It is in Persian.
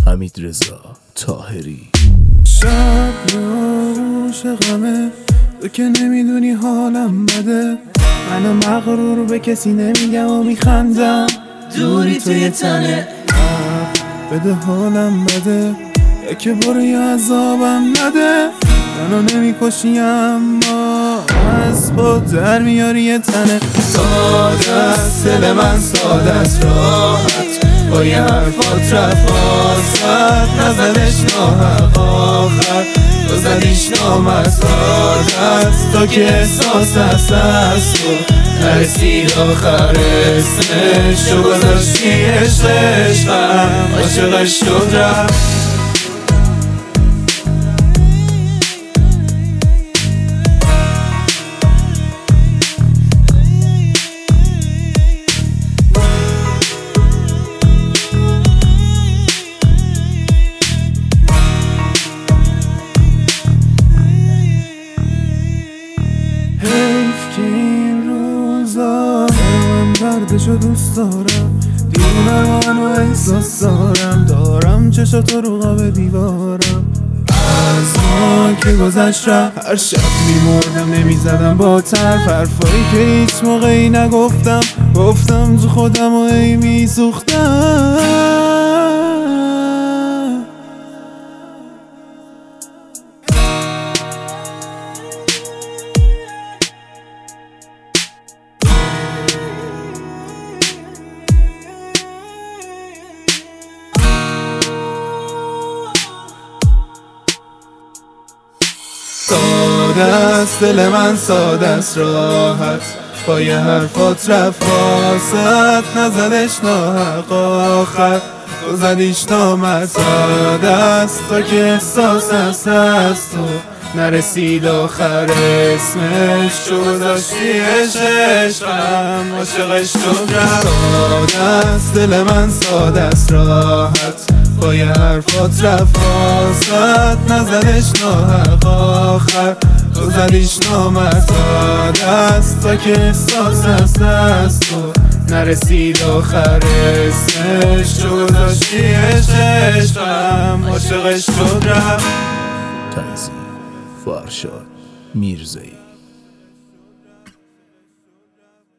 حمیدرضا طاهری. شب عاشقمه تو که نمیدونی حالم بده، منو مغرور به کسی نمیگم و میخندم دوری توی تنه. بده حالم بده یکی برو عذابم نده، منو نمیکشی اما از با در میاری یه تنه. ساده است دل من، ساده است راحت با یه حرفات رفاست، نزدش ناحق آخر تو زدیش نامرد. ساده است تا که احساس هست از تو نرسید آخر اسمش، تو گذاشتی عشق عشقم عاشقش شد رفت. حیف که این روزا من دردشو دوست دارم، دیوونم منو احساس دارم چشاتو رو قاب دیوارم. از ما که گذشت رفت هر شب میمردم نمیزدم با طرف، حرفایی که هیچ موقعی نگفتم گفتم تو خودم و ای میسوختم. ساده است دل من، ساده است راحت با یه حرفات رفاست، نزدش ناحق آخر تو زدیش نامرد. ساده است تا که احساس هست از تو نرسید آخر اسمش، تو گذاشتی عشق عشقم عاشقش شد رفت. ساده است دل من، ساده است راحت با یه حرفات رفاست، نزدش ناحق آخر تو زدیش نامرد. ساده است تا که احساس هست از تو نرسید آخر اسمش، تو گذاشتی عشق عشقم عاشقش شد رفت. تنظیم فرشاد میرزایی.